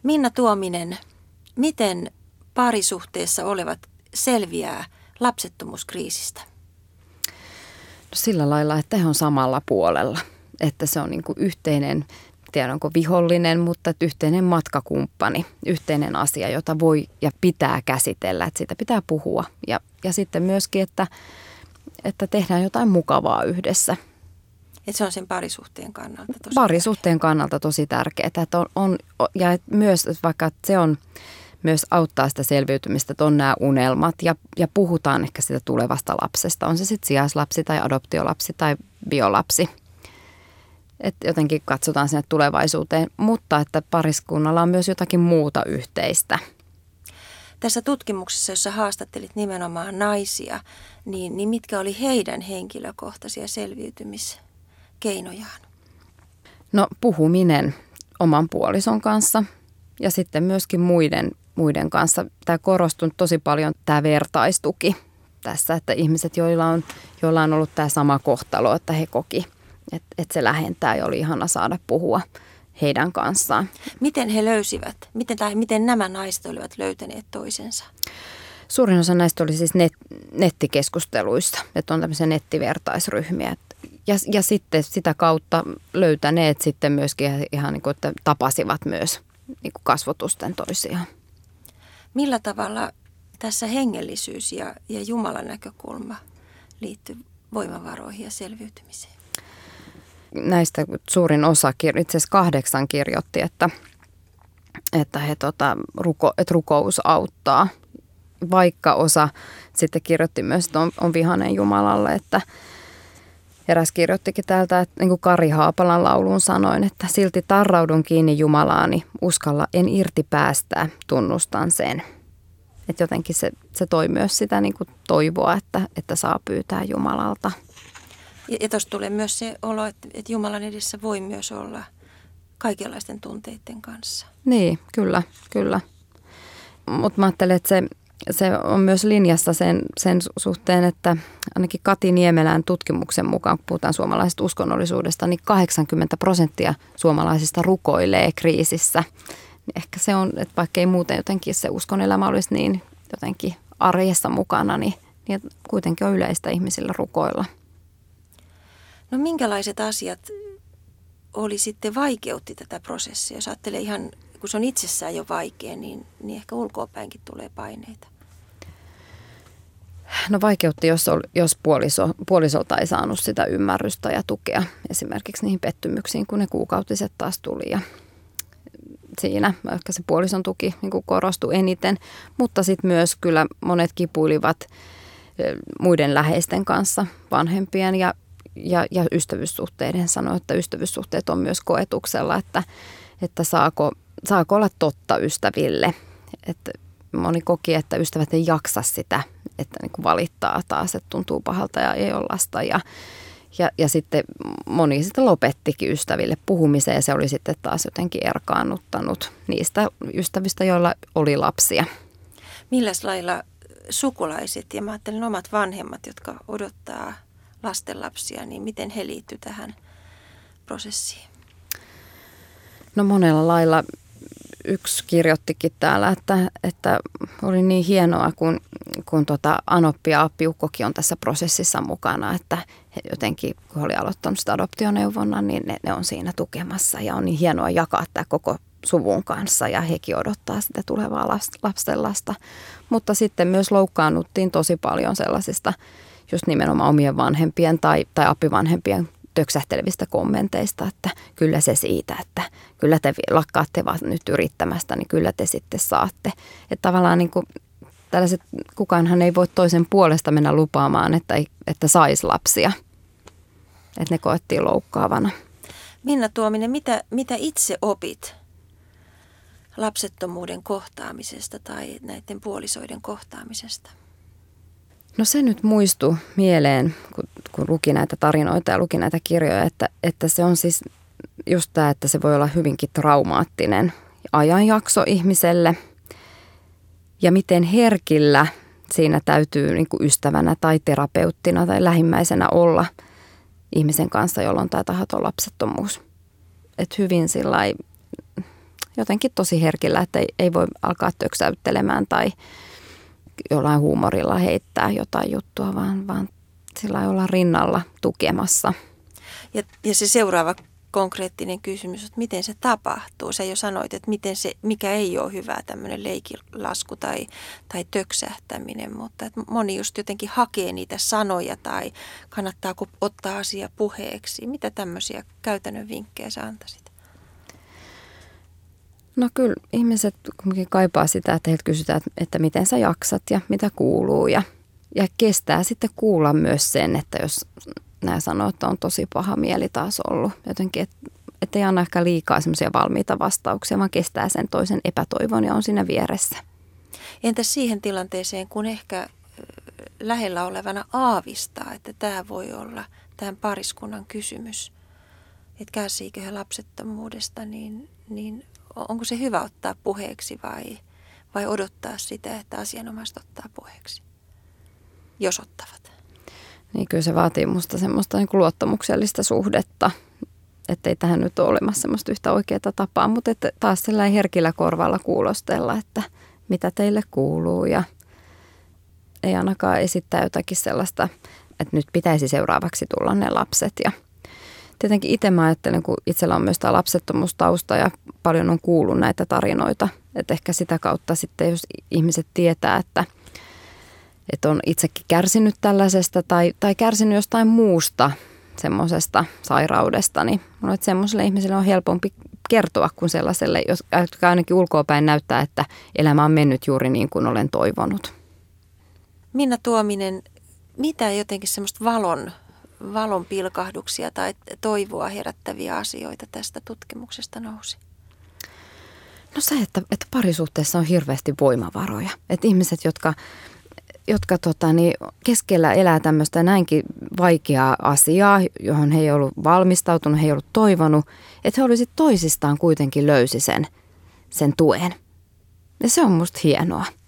Minna Tuominen, miten parisuhteessa olevat selviää lapsettomuuskriisistä? No sillä lailla, että he on samalla puolella, että se on niin kuin yhteinen, tiedä onko vihollinen, mutta yhteinen matkakumppani, yhteinen asia, jota voi ja pitää käsitellä, että siitä pitää puhua. Ja sitten myöskin, että tehdään jotain mukavaa yhdessä. Että se on sen parisuhteen kannalta tosi Parisuhteen kannalta tosi tärkeää. Että ja myös, vaikka se on myös auttaa sitä selviytymistä, että on nämä unelmat ja puhutaan ehkä sitä tulevasta lapsesta. On se sitten sijaislapsi tai adoptiolapsi tai biolapsi. Että jotenkin katsotaan sinne tulevaisuuteen, mutta että pariskunnalla on myös jotakin muuta yhteistä. Tässä tutkimuksessa, jossa haastattelit nimenomaan naisia, niin mitkä oli heidän henkilökohtaisia selviytymiskeinojaan? No puhuminen oman puolison kanssa ja sitten myöskin muiden kanssa. Tämä korostunut tosi paljon tämä vertaistuki tässä, että ihmiset, joilla on ollut tämä sama kohtalo, että he koki, että se lähentää ja oli ihana saada puhua heidän kanssaan. Miten he löysivät? Miten nämä naiset olivat löytäneet toisensa? Suurin osa näistä oli siis nettikeskusteluista, että on tämmöisiä nettivertaisryhmiä. Ja sitten sitä kautta löytäneet sitten myöskin ihan niin kuin, että tapasivat myös niin kuin kasvotusten toisiaan. Millä tavalla tässä hengellisyys ja Jumalan näkökulma liittyy voimavaroihin ja selviytymiseen? Näistä suurin osa, itse asiassa 8 kirjoitti, että rukous auttaa. Vaikka osa sitten kirjoitti myös, että on vihainen Jumalalle, että eräs kirjoittikin täältä, että niin kuin Kari Haapalan lauluun sanoin, että silti tarraudun kiinni Jumalaani, uskalla en irti päästää, tunnustan sen. Että jotenkin se toi myös sitä niin kuin toivoa, että saa pyytää Jumalalta. Ja tuossa tulee myös se olo, että Jumalan edessä voi myös olla kaikenlaisten tunteiden kanssa. Niin, kyllä. Mutta mä ajattelen, että se on myös linjassa sen suhteen, että ainakin Kati Niemelän tutkimuksen mukaan, kun puhutaan suomalaisesta uskonnollisuudesta, niin 80% suomalaisista rukoilee kriisissä. Ehkä se on, että vaikka ei muuten jotenkin se uskonelämä olisi niin jotenkin arjessa mukana, niin kuitenkin on yleistä ihmisillä rukoilla. No minkälaiset asiat oli sitten vaikeutti tätä prosessia? Jos ajattelee ihan, kun se on itsessään jo vaikea, niin ehkä ulkoapäinkin tulee paineita. No vaikeutti, jos puolisolta ei saanut sitä ymmärrystä ja tukea esimerkiksi niihin pettymyksiin, kun ne kuukautiset taas tuli. Ja siinä ehkä se puolison tuki niin kuin korostui eniten, mutta sitten myös kyllä monet kipuilivat muiden läheisten kanssa, vanhempien ja ystävyyssuhteiden. Sanoi, että ystävyyssuhteet on myös koetuksella, että saako olla totta ystäville. Että moni koki, että ystävät ei jaksa sitä, että niin kuin valittaa taas, että tuntuu pahalta ja ei ole lasta. Ja sitten moni sitten lopettikin ystäville puhumiseen ja se oli sitten taas jotenkin erkaannuttanut niistä ystävistä, joilla oli lapsia. Milläs lailla sukulaiset ja mä ajattelen omat vanhemmat, jotka odottaa lastenlapsia, niin miten he liittyvät tähän prosessiin? No monella lailla yksi kirjoittikin täällä, että oli niin hienoa, kun Anoppi ja Appiukkokin on tässä prosessissa mukana, että he jotenkin, kun he oli aloittanut sitä adoptioneuvonnan, niin ne on siinä tukemassa ja on niin hienoa jakaa tämä koko suvun kanssa ja hekin odottaa sitä tulevaa lapsenlasta. Mutta sitten myös loukkaannuttiin tosi paljon sellaisista just nimenomaan omien vanhempien tai appivanhempien töksähtelevistä kommenteista, että kyllä se siitä, että kyllä te lakkaatte vaan nyt yrittämästä, niin kyllä te sitten saatte. Että tavallaan niin kuin tällaiset, kukaanhan ei voi toisen puolesta mennä lupaamaan, että saisi lapsia. Että ne koettiin loukkaavana. Minna Tuominen, mitä itse opit lapsettomuuden kohtaamisesta tai näiden puolisoiden kohtaamisesta? No se nyt muistui mieleen, kun luki näitä tarinoita ja luki näitä kirjoja, että se on siis just tämä, että se voi olla hyvinkin traumaattinen ajanjakso ihmiselle. Ja miten herkillä siinä täytyy niin kuin ystävänä tai terapeuttina tai lähimmäisenä olla ihmisen kanssa, jolla on tämä tahaton lapsettomuus. Että hyvin sillai jotenkin tosi herkillä, että ei voi alkaa töksäyttelemään tai jollain huumorilla heittää jotain juttua, vaan sillä ei olla rinnalla tukemassa. Ja se seuraava konkreettinen kysymys, että miten se tapahtuu. Sä jo sanoit, että mikä ei ole hyvää tämmöinen leikilasku tai töksähtäminen, mutta että moni just jotenkin hakee niitä sanoja tai kannattaako ottaa asia puheeksi. Mitä tämmöisiä käytännön vinkkejä sä antaisit? No kyllä ihmiset kaipaa sitä, että heiltä kysytään, että miten sä jaksat ja mitä kuuluu ja kestää sitten kuulla myös sen, että jos nämä sanoo, että on tosi paha mieli taas ollut jotenkin, että ei anna ehkä liikaa semmoisia valmiita vastauksia, vaan kestää sen toisen epätoivon ja on siinä vieressä. Entäs siihen tilanteeseen, kun ehkä lähellä olevana aavistaa, että tämä voi olla tämän pariskunnan kysymys, että kärsiikö he lapsettomuudesta, niin onko se hyvä ottaa puheeksi vai odottaa sitä, että asianomaiset ottaa puheeksi, jos ottavat? Niin kyllä se vaatii musta semmoista niin kuin luottamuksellista suhdetta, ettei tähän nyt ole olemassa semmoista yhtä oikeaa tapaa, mutta että taas sellainen herkillä korvalla kuulostella, että mitä teille kuuluu ja ei ainakaan esittää jotakin sellaista, että nyt pitäisi seuraavaksi tulla ne lapset. Ja tietenkin itse mä ajattelen, kun itsellä on myös tämä lapsettomuustausta ja paljon on kuullut näitä tarinoita, että ehkä sitä kautta sitten, jos ihmiset tietää, että on itsekin kärsinyt tällaisesta tai kärsinyt jostain muusta semmoisesta sairaudesta, niin semmoiselle ihmiselle on helpompi kertoa kuin sellaiselle, jotka ainakin ulkoapäin näyttää, että elämä on mennyt juuri niin kuin olen toivonut. Minna Tuominen, mitä jotenkin semmoista valon pilkahduksia tai toivoa herättäviä asioita tästä tutkimuksesta nousi? No se, että parisuhteessa on hirveästi voimavaroja. Että ihmiset, jotka keskellä elää tämmöistä näinkin vaikeaa asiaa, johon he ei ollut valmistautunut, he ei ollut toivonut, että he olisivat toisistaan kuitenkin löysi sen tuen. Ja se on musta hienoa.